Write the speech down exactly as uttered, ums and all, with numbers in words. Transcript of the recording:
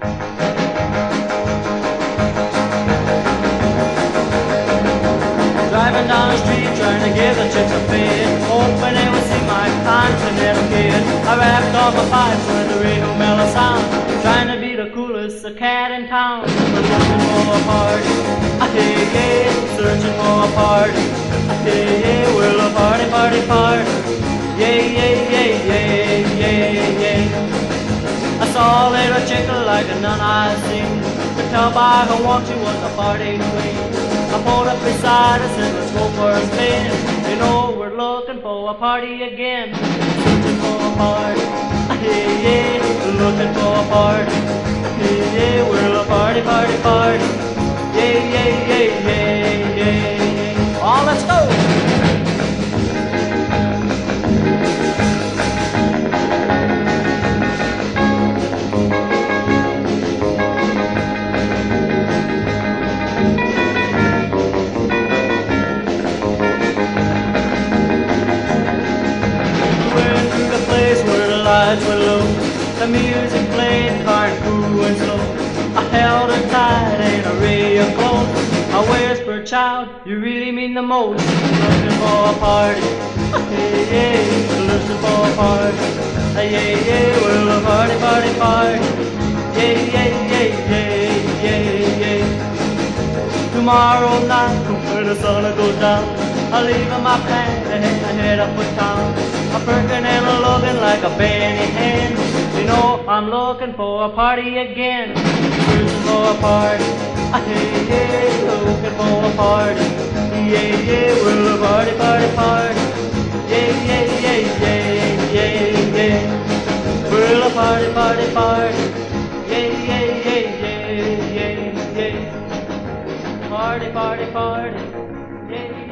Driving down the street trying to give the chicks a feed, hoping they would see my constant little kid. I wrapped all my pipes with the real mellow sound, trying to be the coolest cat in town. Searching for a party, ah, hey, hey, searching for a party, ah, hey, hey, well a party, party, party, yeah, yeah, yeah, yeah, yeah, yeah. I saw a little chick like none I'd seen, could tell by her walk she was a party queen. I pulled up beside her, said let's go for a spin. You know we're looking for a party again. Searching for a party, yeah, yeah, looking for a party, yeah, yeah, we're a party, party, party, yeah, yeah, yeah, yeah, yeah, yeah. Oh, let's go! Were low, the music played hard, cool and slow. I held her tight and a ray of glow. I whispered, child, you really mean the most. Looking for a party, hey, yeah, looking for a party, yeah, yeah, well a party, party, party, yeah, yeah, yeah, yeah, yeah, yeah. Tomorrow night, when the sun goes down, I'll leave my plant and head up for town. I'm perking and a looking like a Benny hen. You know I'm looking for a party again. Searching for a party, ah, hey, yeah, looking for a party, yeah, yeah, well a party, party, party, yeah, yeah, yeah, yeah, yeah, yeah. Well a party, party, party, yeah, yeah, yeah, yeah, yeah, yeah. Party, party, party, yeah, yeah.